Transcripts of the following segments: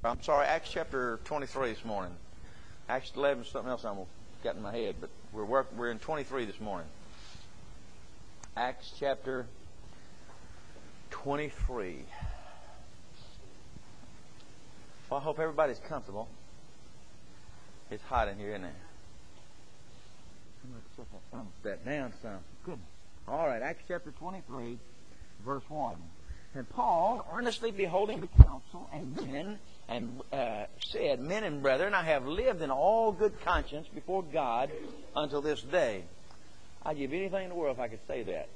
I'm sorry, Acts chapter 23 this morning. Acts 11 is something else I got in my head, but we're in 23 this morning. Acts chapter 23. Well, I hope everybody's comfortable. It's hot in here, isn't it? Thump that down some. Good. All right, Acts chapter 23, verse 1. And Paul, earnestly beholding the council and men, said, Men and brethren, I have lived in all good conscience before God until this day. I'd give anything in the world if I could say that.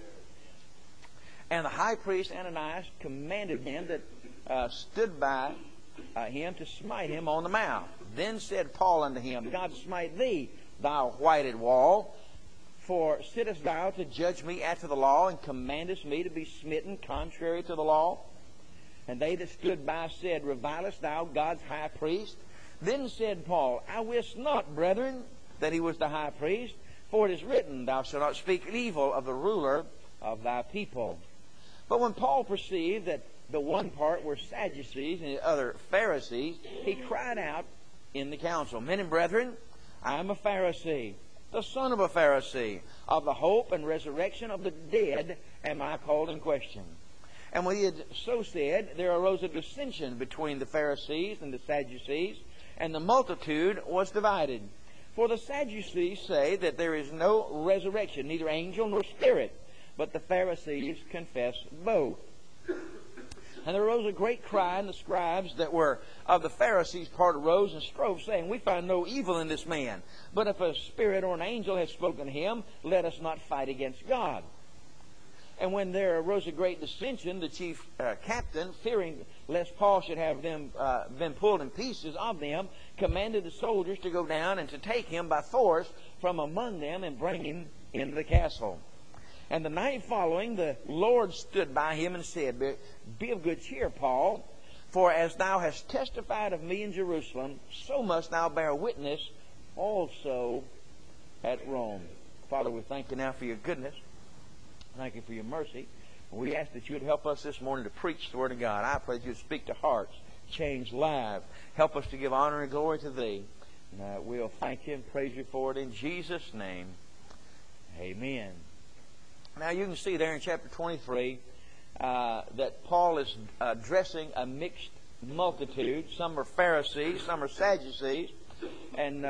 And the high priest Ananias commanded him that stood by him to smite him on the mouth. Then said Paul unto him, God smite thee, thou whited wall. For sittest thou to judge me after the law, and commandest me to be smitten contrary to the law? And they that stood by said, Revilest thou God's high priest? Then said Paul, I wist not, brethren, that he was the high priest, for it is written, Thou shalt not speak evil of the ruler of thy people. But when Paul perceived that the one part were Sadducees and the other Pharisees, he cried out in the council, Men and brethren, I am a Pharisee, the son of a Pharisee. Of the hope and resurrection of the dead am I called in question. And when he had so said, there arose a dissension between the Pharisees and the Sadducees, and the multitude was divided. For the Sadducees say that there is no resurrection, neither angel nor spirit, but the Pharisees confess both. And there arose a great cry, and the scribes that were of the Pharisees' part arose and strove, saying, We find no evil in this man. But if a spirit or an angel has spoken to him, let us not fight against God. And when there arose a great dissension, the chief captain, fearing lest Paul should have them been pulled in pieces of them, commanded the soldiers to go down and to take him by force from among them and bring him into the castle. And the night following, the Lord stood by him and said, Be of good cheer, Paul, for as thou hast testified of me in Jerusalem, so must thou bear witness also at Rome. Father, we thank you now for your goodness. Thank you for your mercy. We ask that you would help us this morning to preach the Word of God. I pray that you would speak to hearts, change lives. Help us to give honor and glory to thee. And we'll thank you and praise you for it in Jesus' name. Amen. Now you can see there in chapter 23 that Paul is addressing a mixed multitude. Some are Pharisees, some are Sadducees, and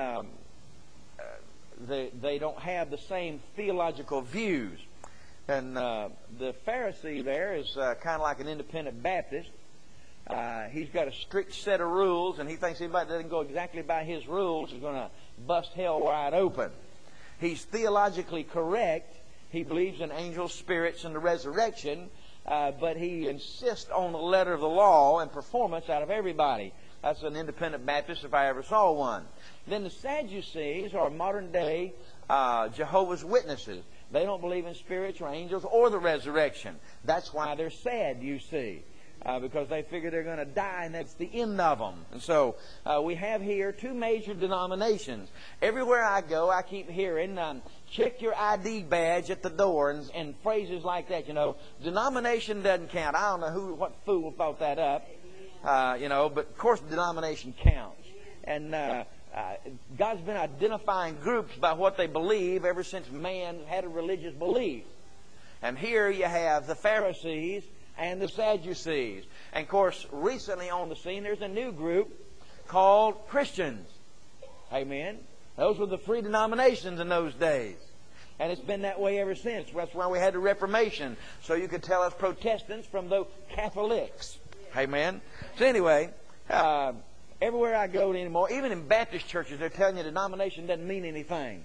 they don't have the same theological views. And the Pharisee there is kind of like an independent Baptist. He's got a strict set of rules, and he thinks anybody that doesn't go exactly by his rules is going to bust hell wide open. He's theologically correct. He believes in angels, spirits, and the resurrection, but he insists on the letter of the law and performance out of everybody. That's an independent Baptist if I ever saw one. Then the Sadducees are modern-day Jehovah's Witnesses. They don't believe in spirits or angels or the resurrection. That's why they're sad, you see, because they figure they're going to die, and that's the end of them. And so we have here two major denominations. Everywhere I go, I keep hearing, check your ID badge at the door, and phrases like that. You know, denomination doesn't count. I don't know what fool thought that up, but of course denomination counts. And God's been identifying groups by what they believe ever since man had a religious belief. And here you have the Pharisees and the Sadducees. And of course, recently on the scene, there's a new group called Christians. Amen. Those were the three denominations in those days. And it's been that way ever since. That's why we had the Reformation, so you could tell us Protestants from the Catholics. Amen. So anyway, everywhere I go anymore, even in Baptist churches, they're telling you denomination doesn't mean anything.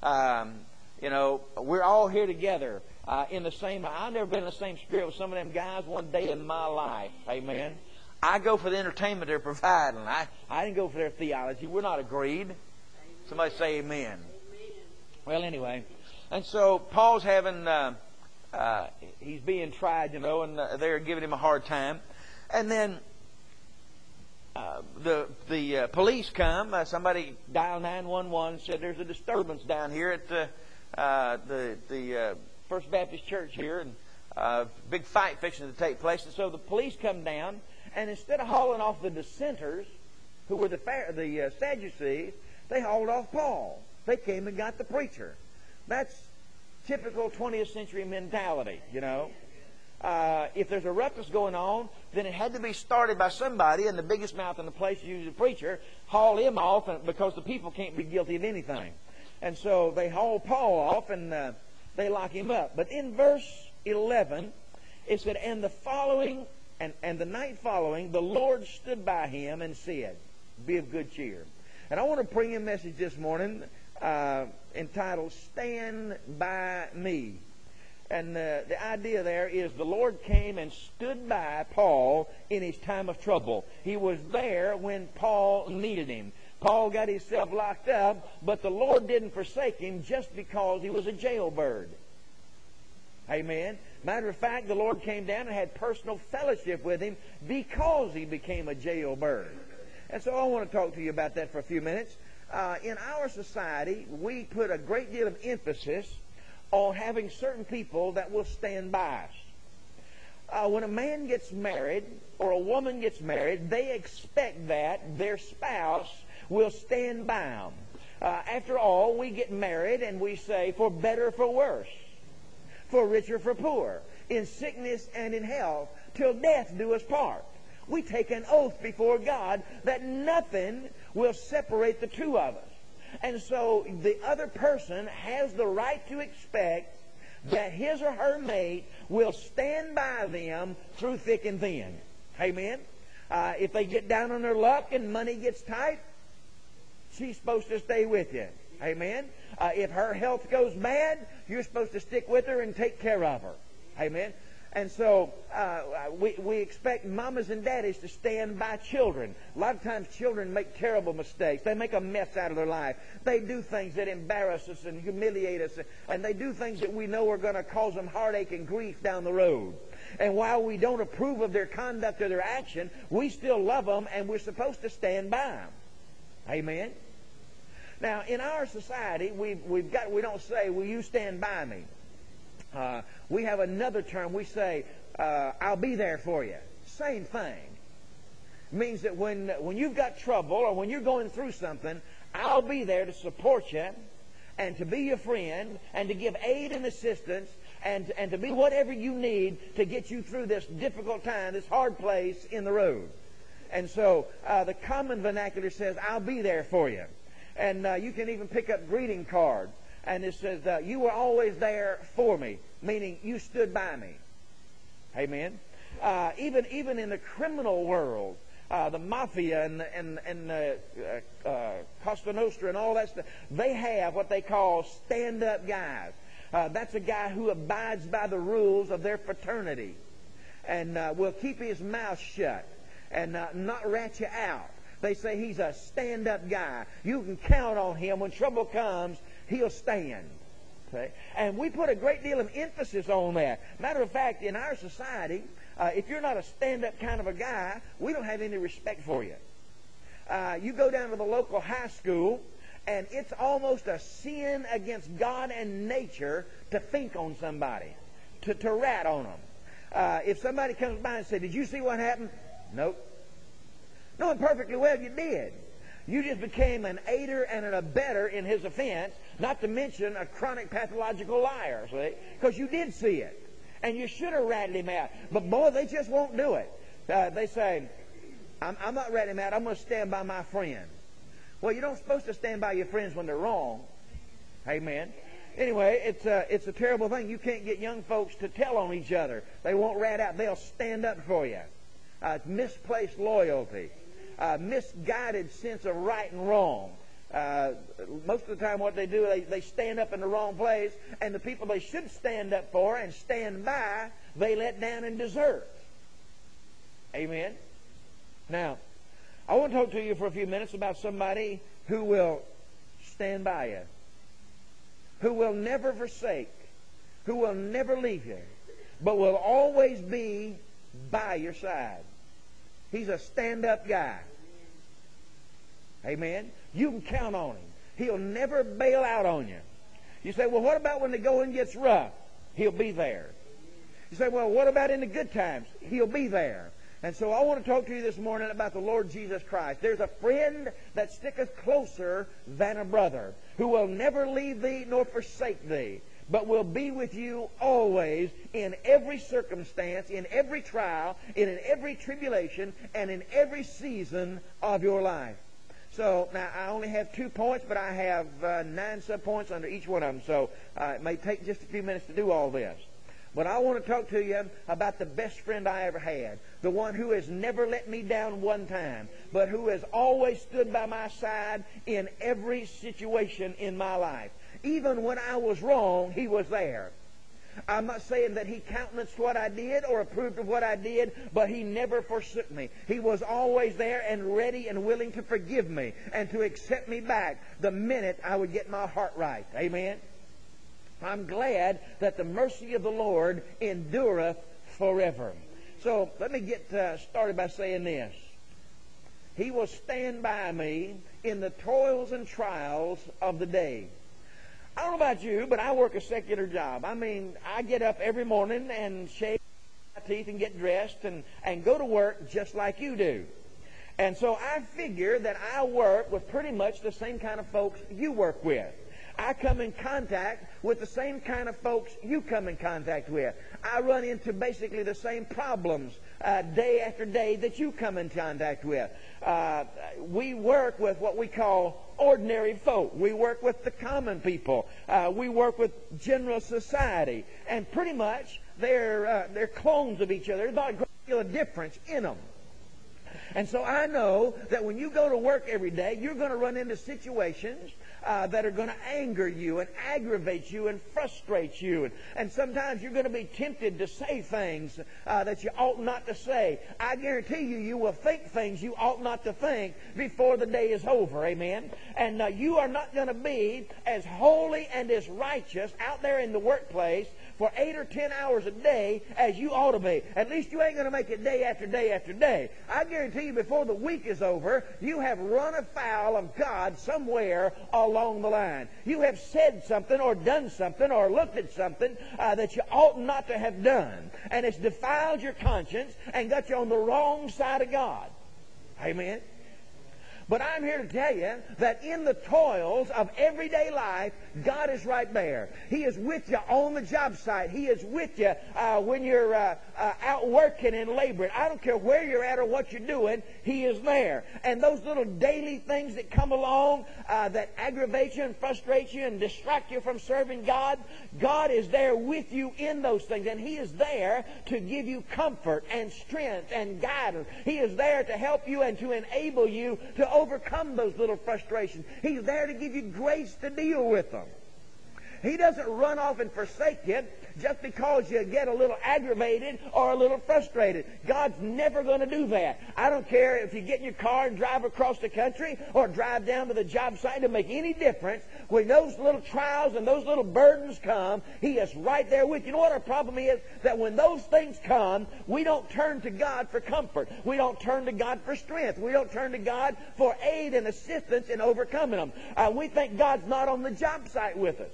We're all here together in the same. I've never been in the same spirit with some of them guys one day in my life. Amen. I go for the entertainment they're providing. I didn't go for their theology. We're not agreed. Somebody say amen. Well, anyway, and so Paul's having, he's being tried, and they're giving him a hard time. And then the police come. Somebody dialed 911 and said there's a disturbance down here at the First Baptist Church here, and big fight fixing to take place. And so the police come down, And instead of hauling off the dissenters, who were the Sadducees, they hauled off Paul. They came and got the preacher. That's typical 20th century mentality, you know. If there's a ruckus going on, then it had to be started by somebody, and the biggest mouth in the place, usually the preacher, haul him off because the people can't be guilty of anything. And so they haul Paul off and they lock him up. But in verse 11, it said, and the night following, the Lord stood by him and said, be of good cheer. And I want to bring a message this morning entitled, Stand By Me. And the idea there is the Lord came and stood by Paul in his time of trouble. He was there when Paul needed him. Paul got himself locked up, but the Lord didn't forsake him just because he was a jailbird. Amen. Matter of fact, the Lord came down and had personal fellowship with him because he became a jailbird. And so I want to talk to you about that for a few minutes. In our society, we put a great deal of emphasis on having certain people that will stand by us. When a man gets married or a woman gets married, they expect that their spouse will stand by them. After all, we get married and we say, for better or for worse, for richer or for poor, in sickness and in health, till death do us part. We take an oath before God that nothing will separate the two of us. And so the other person has the right to expect that his or her mate will stand by them through thick and thin. Amen? If they get down on their luck and money gets tight, she's supposed to stay with you. Amen? If her health goes bad, you're supposed to stick with her and take care of her. Amen? And so we expect mamas and daddies to stand by children. A lot of times children make terrible mistakes. They make a mess out of their life. They do things that embarrass us and humiliate us. And they do things that we know are going to cause them heartache and grief down the road. And while we don't approve of their conduct or their action, we still love them and we're supposed to stand by them. Amen? Now, in our society, we don't say, will you stand by me? We have another term. We say, I'll be there for you. Same thing. It means that when you've got trouble or when you're going through something, I'll be there to support you and to be your friend and to give aid and assistance and to be whatever you need to get you through this difficult time, this hard place in the road. And so the common vernacular says, I'll be there for you. And you can even pick up greeting cards. And it says, you were always there for me, meaning you stood by me. Amen. Even in the criminal world, the mafia and Costa Nostra and all that stuff, they have what they call stand-up guys. That's a guy who abides by the rules of their fraternity and will keep his mouth shut and not rat you out. They say he's a stand-up guy. You can count on him. When trouble comes, he'll stand. Okay? And we put a great deal of emphasis on that. Matter of fact, in our society, if you're not a stand-up kind of a guy, we don't have any respect for you. You go down to the local high school, and it's almost a sin against God and nature to think on somebody, to rat on them. If somebody comes by and says, did you see what happened? Nope. Knowing perfectly well you did. You just became an aider and an abettor in his offense, not to mention a chronic pathological liar, see? Because you did see it. And you should have ratted him out. But boy, they just won't do it. They say, I'm not ratting him out. I'm going to stand by my friend. Well, you're not supposed to stand by your friends when they're wrong. Amen. Anyway, it's a terrible thing. You can't get young folks to tell on each other. They won't rat out. They'll stand up for you. It's misplaced loyalty. Misguided sense of right and wrong. Most of the time what they do, they stand up in the wrong place, and the people they should stand up for and stand by, they let down and desert. Amen? Now, I want to talk to you for a few minutes about somebody who will stand by you, who will never forsake, who will never leave you, but will always be by your side. He's a stand-up guy. Amen? You can count on him. He'll never bail out on you. You say, well, what about when the going gets rough? He'll be there. You say, well, what about in the good times? He'll be there. And so I want to talk to you this morning about the Lord Jesus Christ. There's a friend that sticketh closer than a brother, who will never leave thee nor forsake thee, but will be with you always in every circumstance, in every trial, in every tribulation, and in every season of your life. So, now, I only have 2 points, but I have 9 subpoints under each one of them. So, it may take just a few minutes to do all this. But I want to talk to you about the best friend I ever had. The one who has never let me down one time, but who has always stood by my side in every situation in my life. Even when I was wrong, he was there. I'm not saying that he countenanced what I did or approved of what I did, but he never forsook me. He was always there and ready and willing to forgive me and to accept me back the minute I would get my heart right. Amen? I'm glad that the mercy of the Lord endureth forever. So let me get started by saying this. He will stand by me in the toils and trials of the day. I don't know about you, but I work a secular job. I mean, I get up every morning and shave my teeth and get dressed and go to work just like you do. And so I figure that I work with pretty much the same kind of folks you work with. I come in contact with the same kind of folks you come in contact with. I run into basically the same problems day after day that you come in contact with. We work with what we call ordinary folk. We work with the common people. We work with general society. And pretty much they're clones of each other. There's not a great deal of difference in them. And so I know that when you go to work every day, you're going to run into situations that are going to anger you and aggravate you and frustrate you. And sometimes you're going to be tempted to say things that you ought not to say. I guarantee you will think things you ought not to think before the day is over. Amen? And you are not going to be as holy and as righteous out there in the workplace for 8 or 10 hours a day as you ought to be. At least you ain't going to make it day after day after day. I guarantee you before the week is over, you have run afoul of God somewhere along the line. You have said something or done something or looked at something that you ought not to have done. And it's defiled your conscience and got you on the wrong side of God. Amen? But I'm here to tell you that in the toils of everyday life, God is right there. He is with you on the job site. He is with you when you're out working and laboring. I don't care where you're at or what you're doing, He is there. And those little daily things that come along that aggravate you and frustrate you and distract you from serving God, God is there with you in those things. And He is there to give you comfort and strength and guidance. He is there to help you and to enable you to overcome those little frustrations. He's there to give you grace to deal with them. He doesn't run off and forsake you just because you get a little aggravated or a little frustrated. God's never going to do that. I don't care if you get in your car and drive across the country or drive down to the job site. It doesn't make any difference. When those little trials and those little burdens come, He is right there with you. You know what our problem is? That when those things come, we don't turn to God for comfort. We don't turn to God for strength. We don't turn to God for aid and assistance in overcoming them. We think God's not on the job site with us.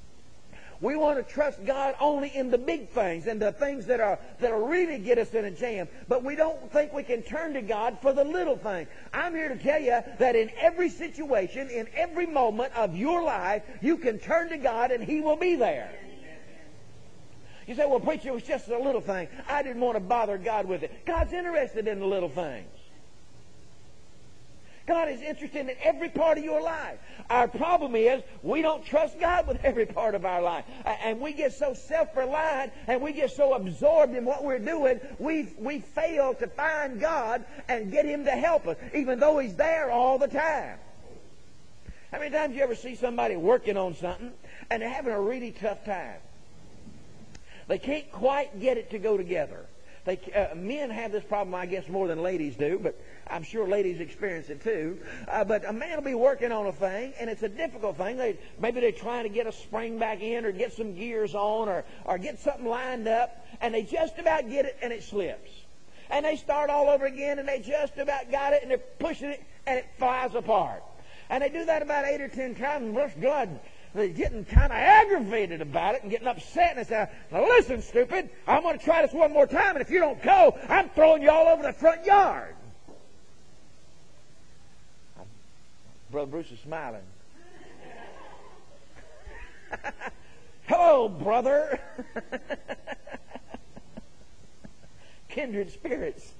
We want to trust God only in the big things and the things that'll really get us in a jam. But we don't think we can turn to God for the little things. I'm here to tell you that in every situation, in every moment of your life, you can turn to God and He will be there. You say, well, preacher, it was just a little thing. I didn't want to bother God with it. God's interested in the little things. God is interested in every part of your life. Our problem is we don't trust God with every part of our life. And we get so self-reliant and we get so absorbed in what we're doing, we fail to find God and get Him to help us, even though He's there all the time. How many times you ever see somebody working on something and they're having a really tough time? They can't quite get it to go together. Men have this problem, I guess, more than ladies do, but I'm sure ladies experience it too. But a man will be working on a thing, and it's a difficult thing. Maybe they're trying to get a spring back in or get some gears on or get something lined up, and they just about get it, and it slips. And they start all over again, and they just about got it, and they're pushing it, and it flies apart. And they do that about 8 or 10 times, and bless God, they're getting kind of aggravated about it and getting upset. And they say, now listen, stupid, I'm going to try this one more time, and if you don't go, I'm throwing you all over the front yard. Brother Bruce is smiling. Hello, brother. Kindred spirits.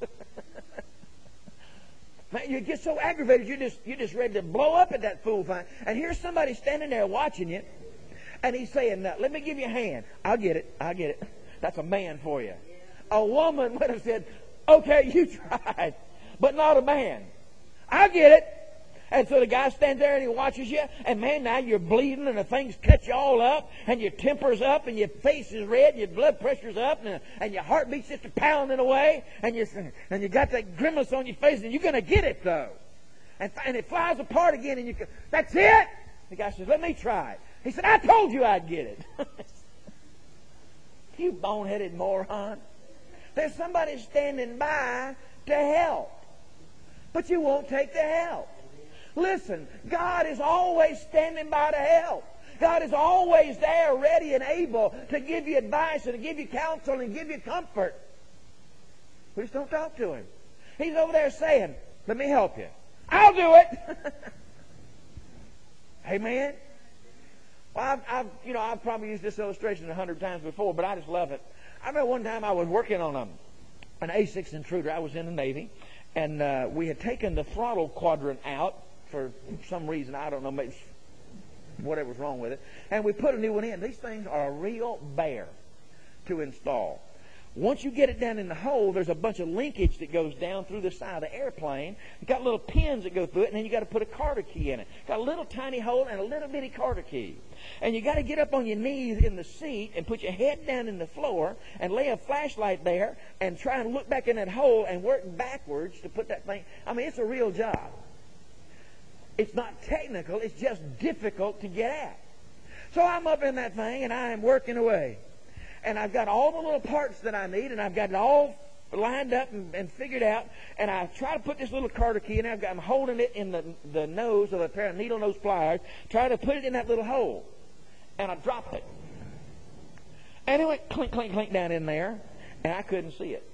Man, you get so aggravated, you're just ready to blow up at that fool thing. And here's somebody standing there watching you, and he's saying, now, let me give you a hand. I'll get it. That's a man for you. A woman would have said, okay, you tried, but not a man. I'll get it. And so the guy stands there and he watches you, and man, now you're bleeding and the things cut you all up, and your temper's up, and your face is red, and your blood pressure's up, and your heartbeat's just pounding away, and you got that grimace on your face, and you're going to get it though. And it flies apart again, and that's it? The guy says, let me try it. He said, I told you I'd get it. You boneheaded moron. There's somebody standing by to help, but you won't take the help. Listen, God is always standing by to help. God is always there, ready and able to give you advice and to give you counsel and give you comfort. We just don't talk to Him. He's over there saying, let me help you. I'll do it. Amen. Well, I've probably used this illustration 100 times before, but I just love it. I remember one time I was working on an A6 intruder. I was in the Navy, and we had taken the throttle quadrant out for some reason. I don't know, maybe whatever was wrong with it. And we put a new one in. These things are a real bear to install. Once you get it down in the hole, there's a bunch of linkage that goes down through the side of the airplane. You've got little pins that go through it, and then you got to put a Carter key in it. Got a little tiny hole and a little bitty Carter key. And you got to get up on your knees in the seat and put your head down in the floor and lay a flashlight there and try and look back in that hole and work backwards to put that thing. I mean, it's a real job. It's not technical. It's just difficult to get at. So I'm up in that thing, and I am working away. And I've got all the little parts that I need, and I've got it all lined up and figured out. And I try to put this little Carter key in there. I'm holding it in the nose of a pair of needle nose pliers, trying to put it in that little hole. And I dropped it. And it went clink, clink, clink down in there, and I couldn't see it.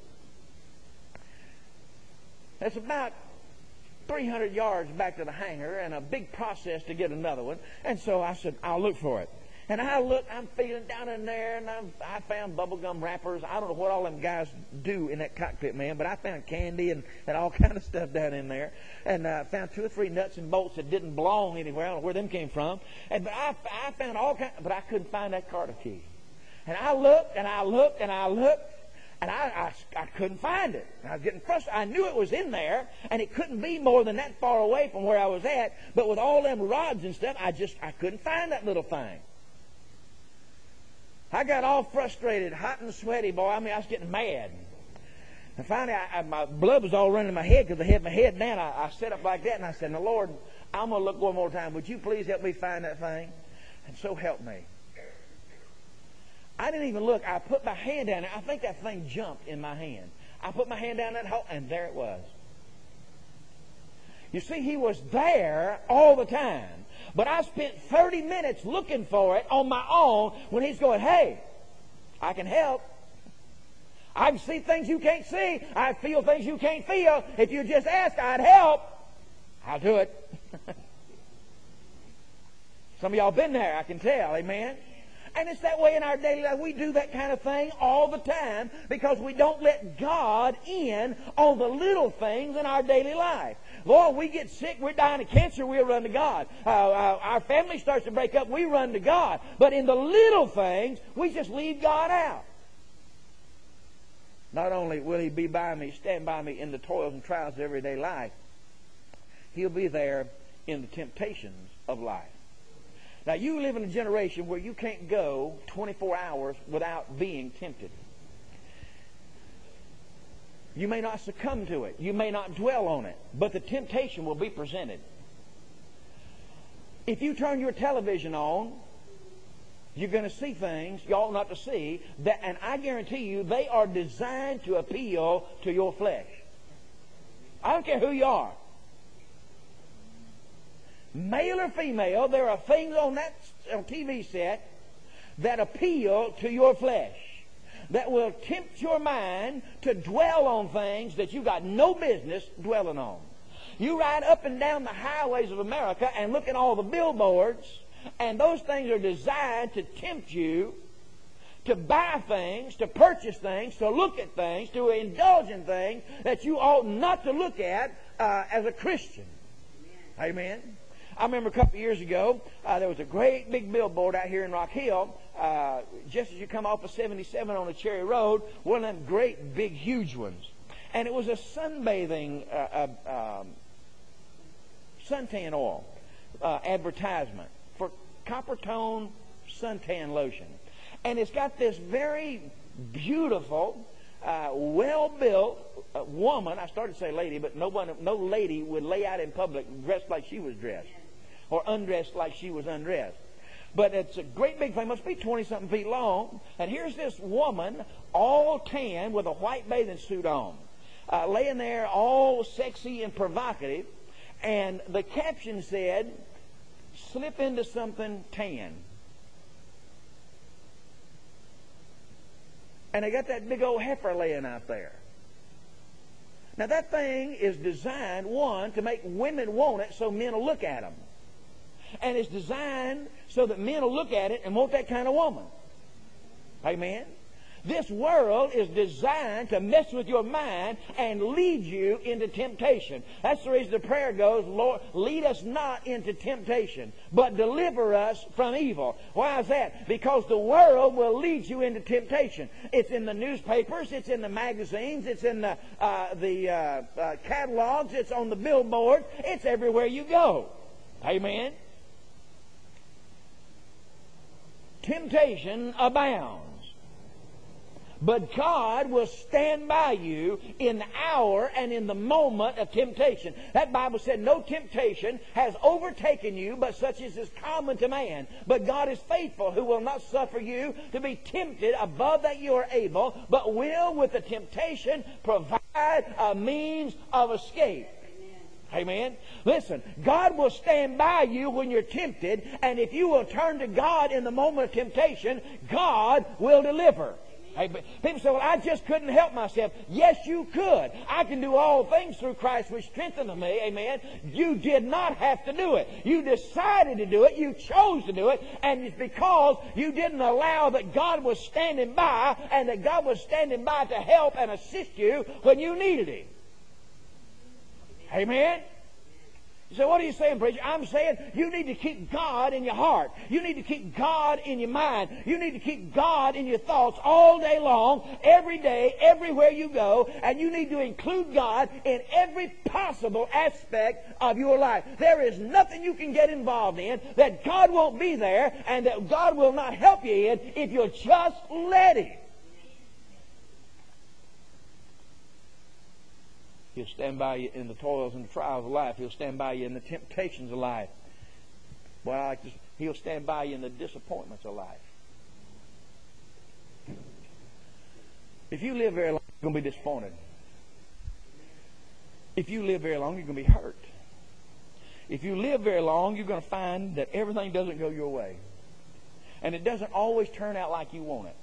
That's about 300 yards back to the hangar, and a big process to get another one. And so I said, I'll look for it. And I look, I'm feeling down in there, and I found bubblegum wrappers. I don't know what all them guys do in that cockpit, man, but I found candy and all kind of stuff down in there. And I found 2 or 3 nuts and bolts that didn't belong anywhere. I don't know where them came from. But I found all kinds, but I couldn't find that Carter key. And I looked, and I looked, and I looked, and I couldn't find it. I was getting frustrated. I knew it was in there, and it couldn't be more than that far away from where I was at. But with all them rods and stuff, I couldn't find that little thing. I got all frustrated, hot and sweaty, boy. I mean, I was getting mad. And finally, my blood was all running in my head because I had my head down. I sat up like that, and I said, now, Lord, I'm going to look one more time. Would you please help me find that thing? And so help me. I didn't even look. I put my hand down there. I think that thing jumped in my hand. I put my hand down that hole, and there it was. You see, He was there all the time. But I spent 30 minutes looking for it on my own when He's going, hey, I can help. I can see things you can't see. I feel things you can't feel. If you just ask, I'd help. I'll do it. Some of y'all been there, I can tell. Amen? And it's that way in our daily life. We do that kind of thing all the time because we don't let God in on the little things in our daily life. Lord, we get sick, we're dying of cancer, we'll run to God. Our family starts to break up, we run to God. But in the little things, we just leave God out. Not only will He be by me, stand by me in the toils and trials of everyday life, He'll be there in the temptations of life. Now, you live in a generation where you can't go 24 hours without being tempted. You may not succumb to it. You may not dwell on it. But the temptation will be presented. If you turn your television on, you're going to see things you ought not to see. And I guarantee you, they are designed to appeal to your flesh. I don't care who you are. male or female, there are things on that TV set that appeal to your flesh, that will tempt your mind to dwell on things that you got no business dwelling on. You ride up and down the highways of America and look at all the billboards, and those things are designed to tempt you to buy things, to purchase things, to look at things, to indulge in things that you ought not to look at as a Christian. Amen. I remember a couple of years ago, there was a great big billboard out here in Rock Hill, just as you come off of 77 on the Cherry Road, one of them great big huge ones. And it was a sunbathing suntan oil advertisement for Coppertone suntan lotion. And it's got this very beautiful, well-built woman. I started to say lady, but no lady would lay out in public dressed like she was dressed, or undressed like she was undressed. But it's a great big thing, must be 20-something feet long. And here's this woman, all tan, with a white bathing suit on, laying there all sexy and provocative. And the caption said, "Slip into something tan." And they got that big old heifer laying out there. Now that thing is designed, one, to make women want it so men will look at them. And it's designed so that men will look at it and want that kind of woman. Amen? This world is designed to mess with your mind and lead you into temptation. That's the reason the prayer goes, Lord, lead us not into temptation, but deliver us from evil. Why is that? Because the world will lead you into temptation. It's in the newspapers, it's in the magazines, it's in the catalogs, it's on the billboard, it's everywhere you go. Amen? Temptation abounds. But God will stand by you in the hour and in the moment of temptation. That Bible said, no temptation has overtaken you, but such as is common to man. But God is faithful, who will not suffer you to be tempted above that you are able, but will with the temptation provide a means of escape. Amen. Listen, God will stand by you when you're tempted, and if you will turn to God in the moment of temptation, God will deliver. Hey, people say, well, I just couldn't help myself. Yes, you could. I can do all things through Christ which strengtheneth me. Amen. You did not have to do it. You decided to do it. You chose to do it. And it's because you didn't allow that God was standing by, and that God was standing by to help and assist you when you needed Him. Amen. You say, what are you saying, preacher? I'm saying you need to keep God in your heart. You need to keep God in your mind. You need to keep God in your thoughts all day long, every day, everywhere you go. And you need to include God in every possible aspect of your life. There is nothing you can get involved in that God won't be there and that God will not help you in if you'll just let Him. He'll stand by you in the toils and the trials of life. He'll stand by you in the temptations of life. Well, He'll stand by you in the disappointments of life. If you live very long, you're going to be disappointed. If you live very long, you're going to be hurt. If you live very long, you're going to find that everything doesn't go your way. And it doesn't always turn out like you want it.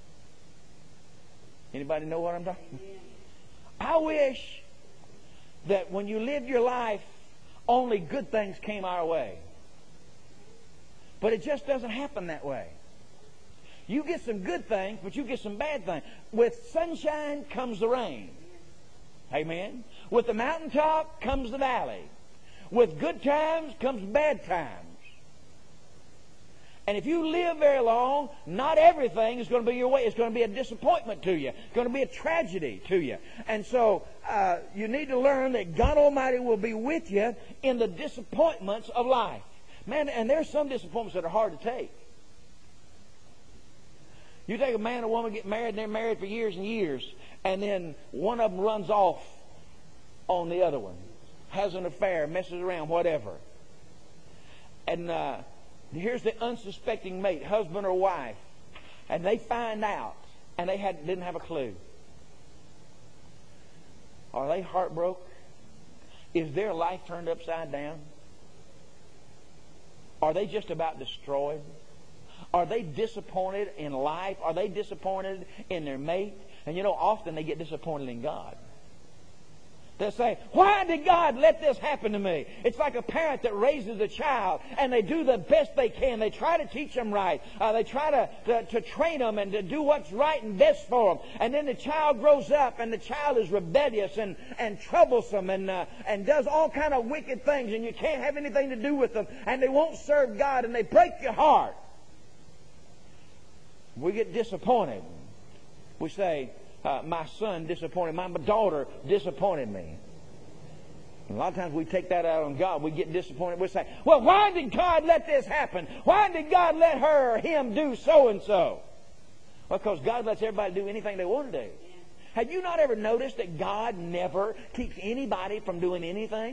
Anybody know what I'm talking about? I wish that when you lived your life, only good things came our way. But it just doesn't happen that way. You get some good things, but you get some bad things. With sunshine comes the rain. Amen. With the mountaintop comes the valley. With good times comes bad times. And if you live very long, not everything is going to be your way. It's going to be a disappointment to you. It's going to be a tragedy to you. And so you need to learn that God Almighty will be with you in the disappointments of life. Man, and there's some disappointments that are hard to take. You take a man and a woman get married, and they're married for years and years, and then one of them runs off on the other one, has an affair, messes around, whatever. And here's the unsuspecting mate, husband or wife, and they find out, and they didn't have a clue. Are they heartbroken? Is their life turned upside down? Are they just about destroyed? Are they disappointed in life? Are they disappointed in their mate? And often they get disappointed in God. They'll say, why did God let this happen to me? It's like a parent that raises a child and they do the best they can. They try to teach them right. They try to train them and to do what's right and best for them. And then the child grows up and the child is rebellious and troublesome and does all kind of wicked things, and you can't have anything to do with them, and they won't serve God, and they break your heart. We get disappointed. We say, my son disappointed, my daughter disappointed me. And a lot of times we take that out on God. We get disappointed. We say, well, why did God let this happen? Why did God let her or him do so and so? Well, because God lets everybody do anything they want to do. Have you not ever noticed that God never keeps anybody from doing anything?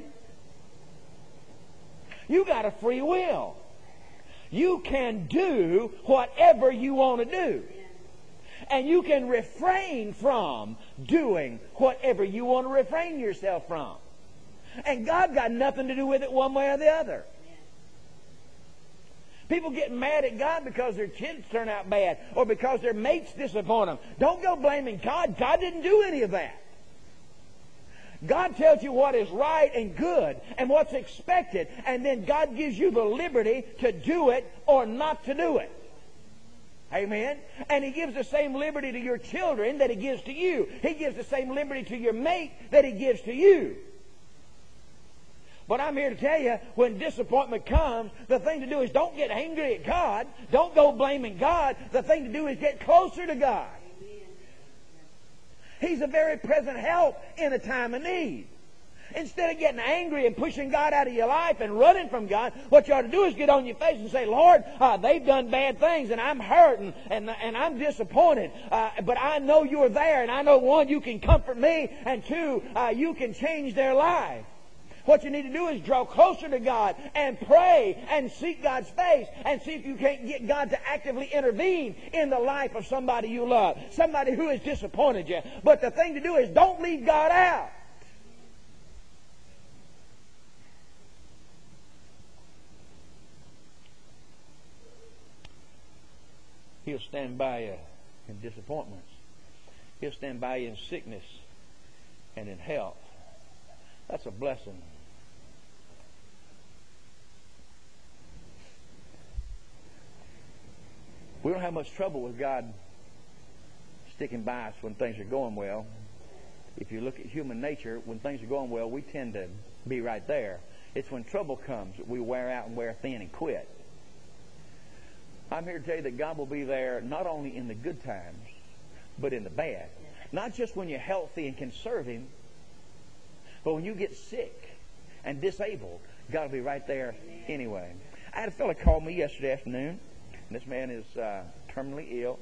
You got a free will. You can do whatever you want to do. And you can refrain from doing whatever you want to refrain yourself from. And God got nothing to do with it one way or the other. People get mad at God because their kids turn out bad or because their mates disappoint them. Don't go blaming God. God didn't do any of that. God tells you what is right and good and what's expected, and then God gives you the liberty to do it or not to do it. Amen? And He gives the same liberty to your children that He gives to you. He gives the same liberty to your mate that He gives to you. But I'm here to tell you, when disappointment comes, the thing to do is don't get angry at God. Don't go blaming God. The thing to do is get closer to God. He's a very present help in a time of need. Instead of getting angry and pushing God out of your life and running from God, what you ought to do is get on your face and say, Lord, they've done bad things and I'm hurt and I'm disappointed. But I know you're there, and I know, one, you can comfort me, and two, you can change their life. What you need to do is draw closer to God and pray and seek God's face and see if you can't get God to actively intervene in the life of somebody you love, somebody who has disappointed you. But the thing to do is don't leave God out. He'll stand by you in disappointments. He'll stand by you in sickness and in health. That's a blessing. We don't have much trouble with God sticking by us when things are going well. If you look at human nature, when things are going well, we tend to be right there. It's when trouble comes that we wear out and wear thin and quit. I'm here to tell you that God will be there not only in the good times, but in the bad. Not just when you're healthy and can serve Him, but when you get sick and disabled, God will be right there anyway. I had a fellow call me yesterday afternoon. And this man is terminally ill.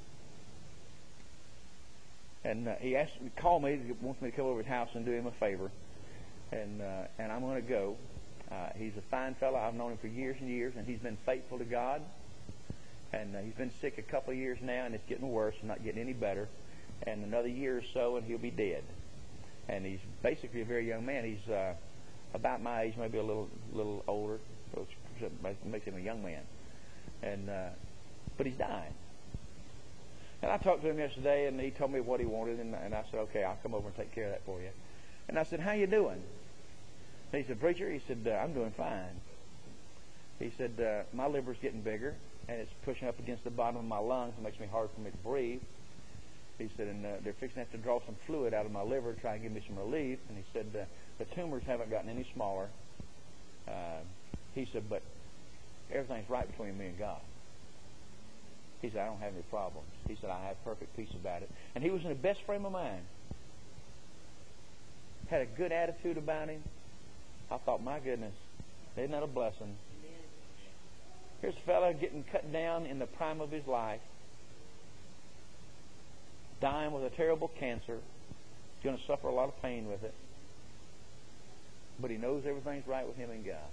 And he asked me to call me. He wants me to come over to his house and do him a favor. And I'm going to go. He's a fine fellow. I've known him for years and years, and he's been faithful to God. And he's been sick a couple of years now, and it's getting worse and not getting any better. And another year or so, and he'll be dead. And he's basically a very young man. He's about my age, maybe a little older, which makes him a young man. But he's dying. And I talked to him yesterday, and he told me what he wanted, and I said, okay, I'll come over and take care of that for you. And I said, how you doing? And he said, preacher, he said, I'm doing fine. He said, my liver's getting bigger, and it's pushing up against the bottom of my lungs. It makes me hard for me to breathe. He said, and they're fixing to have to draw some fluid out of my liver to try and give me some relief. And he said, the tumors haven't gotten any smaller. He said, but everything's right between me and God. He said, I don't have any problems. He said, I have perfect peace about it. And he was in the best frame of mind. Had a good attitude about him. I thought, my goodness, isn't that a blessing? Here's a fellow getting cut down in the prime of his life, dying with a terrible cancer. He's going to suffer a lot of pain with it. But he knows everything's right with him and God.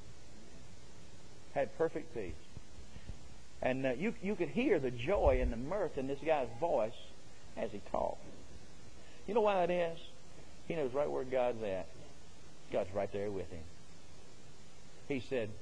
Had perfect peace. And you could hear the joy and the mirth in this guy's voice as he talked. You know why that is? He knows right where God's at. God's right there with him. He said,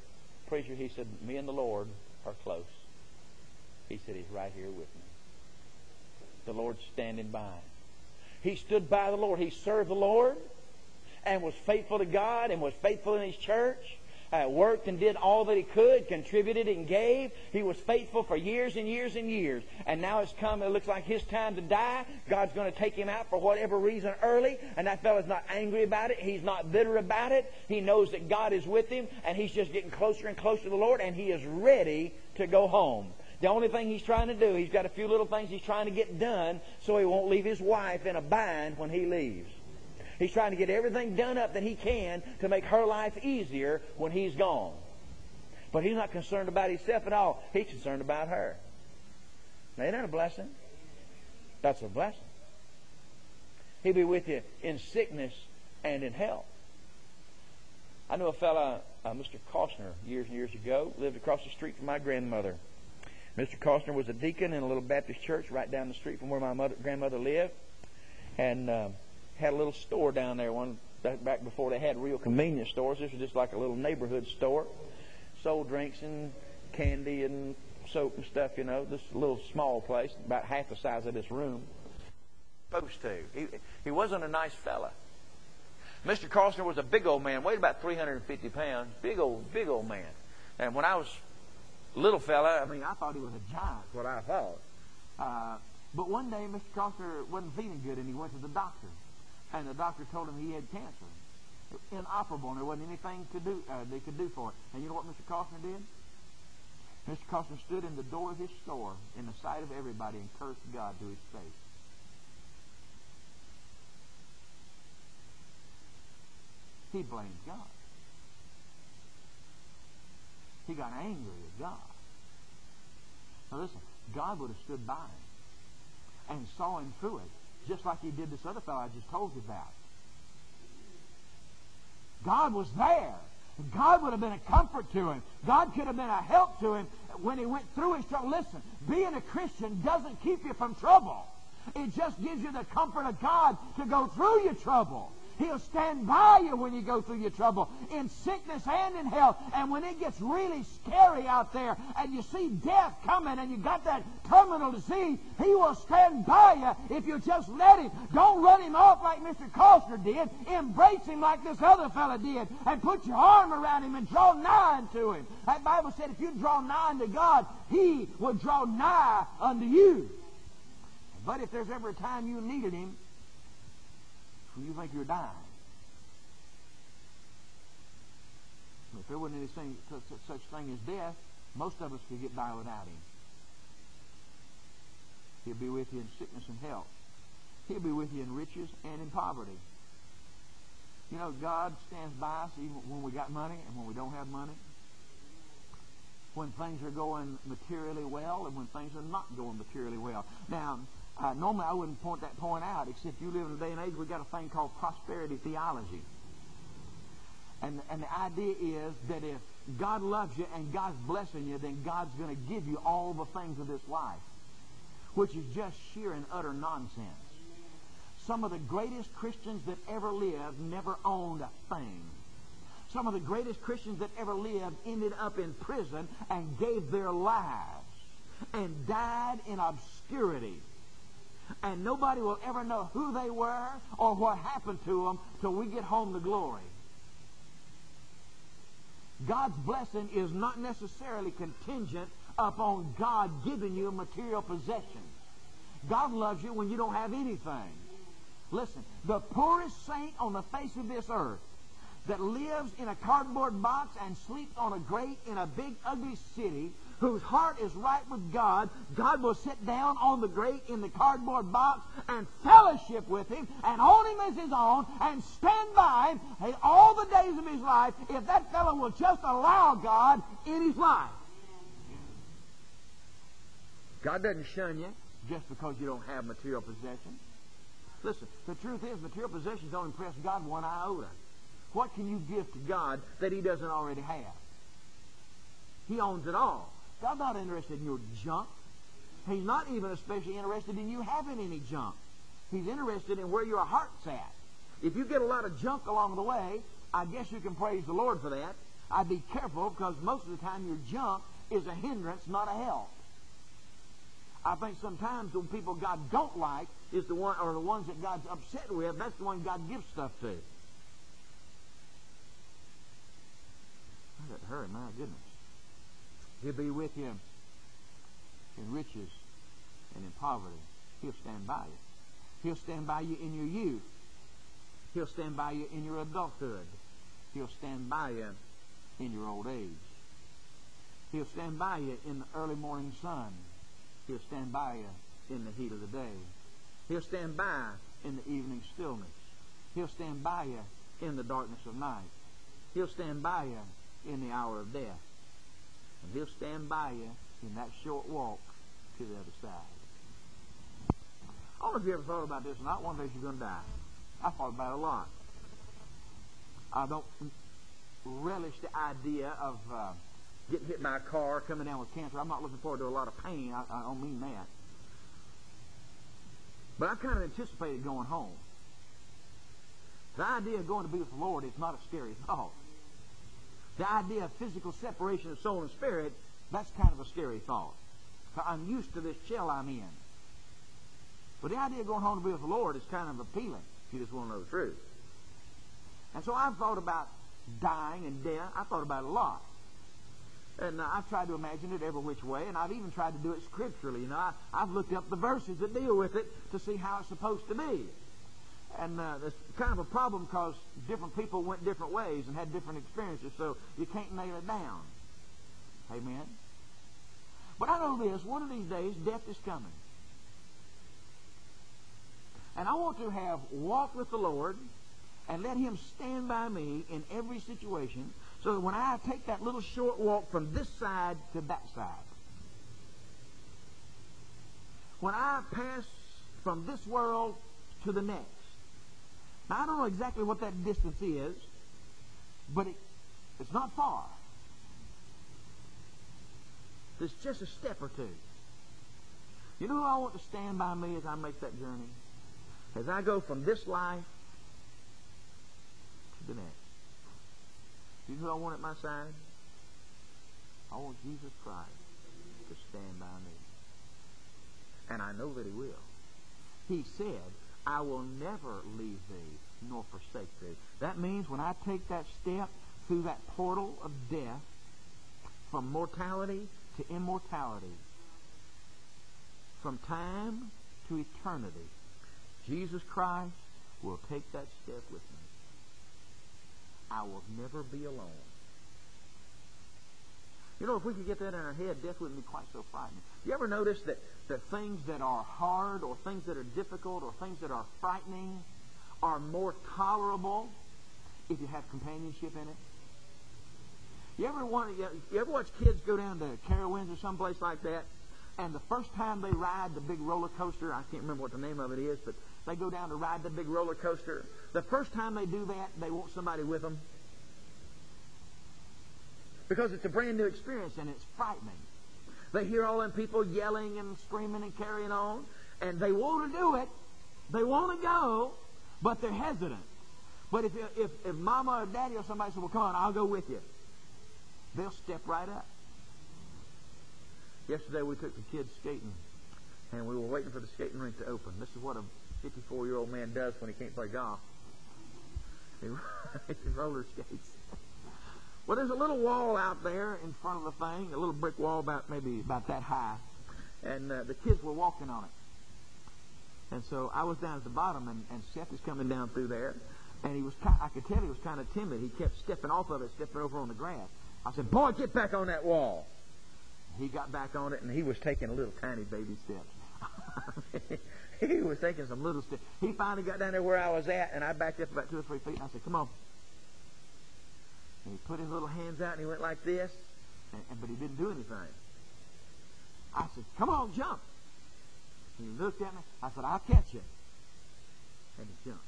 Preacher, he said, me and the Lord are close. He said, He's right here with me. The Lord's standing by. He stood by the Lord. He served the Lord and was faithful to God and was faithful in his church. Worked and did all that he could, contributed and gave. He was faithful for years and years and years. And now it's come, it looks like his time to die. God's going to take him out for whatever reason early. And that fellow's not angry about it. He's not bitter about it. He knows that God is with him. And he's just getting closer and closer to the Lord. And he is ready to go home. The only thing he's trying to do, he's got a few little things he's trying to get done so he won't leave his wife in a bind when he leaves. He's trying to get everything done up that he can to make her life easier when he's gone. But he's not concerned about himself at all. He's concerned about her. Now, isn't that a blessing? That's a blessing. He'll be with you in sickness and in health. I knew a fella, Mr. Costner, years and years ago, lived across the street from my grandmother. Mr. Costner was a deacon in a little Baptist church right down the street from where my grandmother lived. And had a little store down there back before they had real convenience stores. This was just like a little neighborhood store. Sold drinks and candy and soap and stuff, you know. This little small place, about half the size of this room. Supposed to. He wasn't a nice fella. Mr. Costner was a big old man, weighed about 350 pounds. Big old man. And when I was a little fella, I thought he was a giant, what I thought. But one day, Mr. Costner wasn't feeling good, and he went to the doctor. And the doctor told him he had cancer. Inoperable, and there wasn't anything they could do for it. And you know what Mr. Costner did? Mr. Costner stood in the door of his store in the sight of everybody and cursed God to his face. He blamed God. He got angry at God. Now listen, God would have stood by him and saw him through it, just like he did this other fellow I just told you about. God was there. God would have been a comfort to him. God could have been a help to him when he went through his trouble. Listen, being a Christian doesn't keep you from trouble. It just gives you the comfort of God to go through your trouble. He'll stand by you when you go through your trouble, in sickness and in health. And when it gets really scary out there and you see death coming and you got that terminal disease, he will stand by you if you just let him. Don't run him off like Mr. Costner did. Embrace him like this other fella did and put your arm around him and draw nigh unto him. That Bible said if you draw nigh unto God, he will draw nigh unto you. But if there's ever a time you needed him, when you think you're dying, if there wasn't anything such thing as death, most of us could get by without him. He'll be with you in sickness and health. He'll be with you in riches and in poverty. You know, God stands by us even when we got money and when we don't have money. When things are going materially well and when things are not going materially well. Now, normally I wouldn't point that point out, except you live in a day and age we've got a thing called prosperity theology. And the idea is that if God loves you and God's blessing you, then God's going to give you all the things of this life, which is just sheer and utter nonsense. Some of the greatest Christians that ever lived never owned a thing. Some of the greatest Christians that ever lived ended up in prison and gave their lives and died in obscurity. And nobody will ever know who they were or what happened to them till we get home to glory. God's blessing is not necessarily contingent upon God giving you material possessions. God loves you when you don't have anything. Listen, the poorest saint on the face of this earth that lives in a cardboard box and sleeps on a grate in a big ugly city, whose heart is right with God, God will sit down on the grate in the cardboard box and fellowship with him and hold him as his own and stand by him all the days of his life if that fellow will just allow God in his life. God doesn't shun you just because you don't have material possessions. Listen, the truth is material possessions don't impress God one iota. What can you give to God that he doesn't already have? He owns it all. God's not interested in your junk. He's not even especially interested in you having any junk. He's interested in where your heart's at. If you get a lot of junk along the way, I guess you can praise the Lord for that. I'd be careful because most of the time your junk is a hindrance, not a help. I think sometimes the people God don't like is the ones that God's upset with. That's the one God gives stuff to. I got to hurry, my goodness. He'll be with you in riches and in poverty. He'll stand by you. He'll stand by you in your youth. He'll stand by you in your adulthood. He'll stand by you in your old age. He'll stand by you in the early morning sun. He'll stand by you in the heat of the day. He'll stand by in the evening stillness. He'll stand by you in the darkness of night. He'll stand by you in the hour of death. And He'll stand by you in that short walk to the other side. I don't know if you ever thought about this or not. One day you're going to die. I thought about it a lot. I don't relish the idea of getting hit by a car, coming down with cancer. I'm not looking forward to a lot of pain. I don't mean that. But I kind of anticipated going home. The idea of going to be with the Lord is not a scary thought. The idea of physical separation of soul and spirit, that's kind of a scary thought. I'm used to this shell I'm in. But the idea of going home to be with the Lord is kind of appealing, if you just want to know the truth. And so I've thought about dying and death. I thought about it a lot. And I've tried to imagine it every which way, and I've even tried to do it scripturally. You know, I've looked up the verses that deal with it to see how it's supposed to be. And there's kind of a problem because different people went different ways and had different experiences, so you can't nail it down. Amen? But I know this, one of these days, death is coming. And I want to have walked with the Lord and let Him stand by me in every situation so that when I take that little short walk from this side to that side, when I pass from this world to the next, now I don't know exactly what that distance is, but it's not far. It's just a step or two. You know who I want to stand by me as I make that journey? As I go from this life to the next. You know who I want at my side? I want Jesus Christ to stand by me. And I know that He will. He said, I will never leave thee nor forsake thee. That means when I take that step through that portal of death, from mortality to immortality, from time to eternity, Jesus Christ will take that step with me. I will never be alone. You know, if we could get that in our head, death wouldn't be quite so frightening. You ever notice that things that are hard or things that are difficult or things that are frightening are more tolerable if you have companionship in it? You ever watch kids go down to Carowinds or someplace like that, and the first time they ride the big roller coaster, I can't remember what the name of it is, but they go down to ride the big roller coaster. The first time they do that, they want somebody with them. Because it's a brand new experience and it's frightening. They hear all them people yelling and screaming and carrying on, and they want to do it. They want to go, but they're hesitant. But if mama or daddy or somebody says, well, come on, I'll go with you, they'll step right up. Yesterday we took the kids skating, and we were waiting for the skating rink to open. This is what a 54-year-old man does when he can't play golf. He roller skates. Well, there's a little wall out there in front of the thing, a little brick wall maybe about that high, and the kids were walking on it. And so I was down at the bottom, and Seth is coming down through there, and I could tell he was kind of timid. He kept stepping off of it, stepping over on the grass. I said, boy, get back on that wall. He got back on it, and he was taking little tiny baby steps. He was taking some little steps. He finally got down there where I was at, and I backed up about 2 or 3 feet, and I said, come on. And he put his little hands out, and he went like this, but he didn't do anything. I said, come on, jump. And he looked at me. I said, I'll catch you. And he jumped.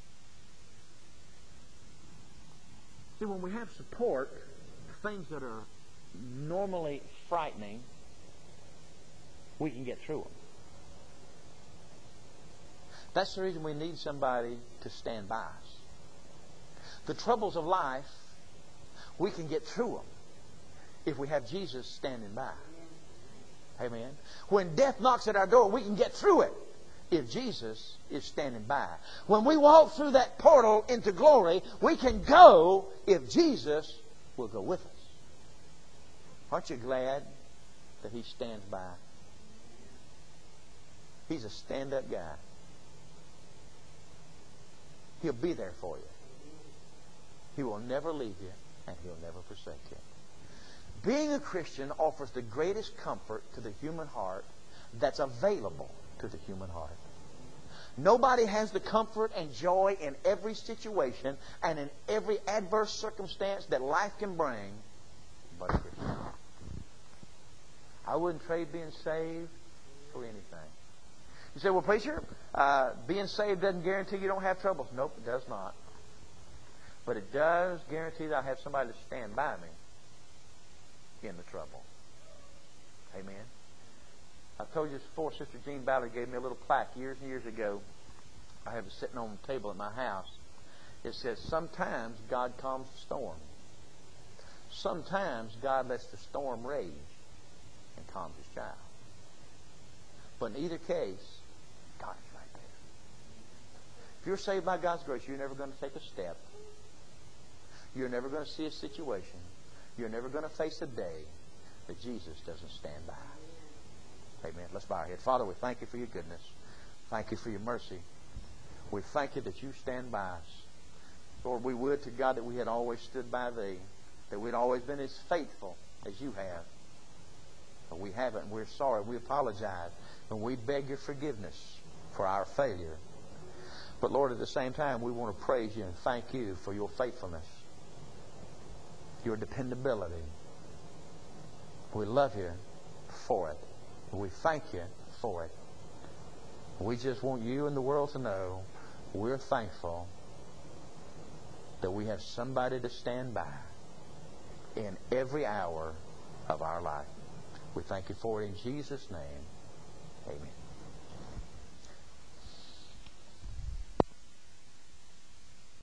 See, when we have support, things that are normally frightening, we can get through them. That's the reason we need somebody to stand by us. The troubles of life We can get through them if we have Jesus standing by. Amen. When death knocks at our door, we can get through it if Jesus is standing by. When we walk through that portal into glory, we can go if Jesus will go with us. Aren't you glad that He stands by? He's a stand-up guy. He'll be there for you. He will never leave you, and He'll never forsake you. Being a Christian offers the greatest comfort to the human heart that's available to the human heart. Nobody has the comfort and joy in every situation and in every adverse circumstance that life can bring but a Christian. I wouldn't trade being saved for anything. You say, well, preacher, being saved doesn't guarantee you don't have troubles. Nope, it does not. But it does guarantee that I have somebody to stand by me in the trouble. Amen. I've told you this before. Sister Jean Ballard gave me a little plaque years and years ago. I have it sitting on the table at my house. It says, sometimes God calms the storm. Sometimes God lets the storm rage and calms His child. But in either case, God is right there. If you're saved by God's grace, you're never going to take a step. You're never going to see a situation. You're never going to face a day that Jesus doesn't stand by. Amen. Let's bow our head. Father, we thank You for Your goodness. Thank You for Your mercy. We thank You that You stand by us. Lord, we would to God that we had always stood by Thee, that we'd always been as faithful as You have. But we haven't, and we're sorry. We apologize. And we beg Your forgiveness for our failure. But Lord, at the same time, we want to praise You and thank You for Your faithfulness, Your dependability. We love You for it. We thank You for it. We just want You and the world to know we're thankful that we have somebody to stand by in every hour of our life. We thank You for it in Jesus' name. Amen.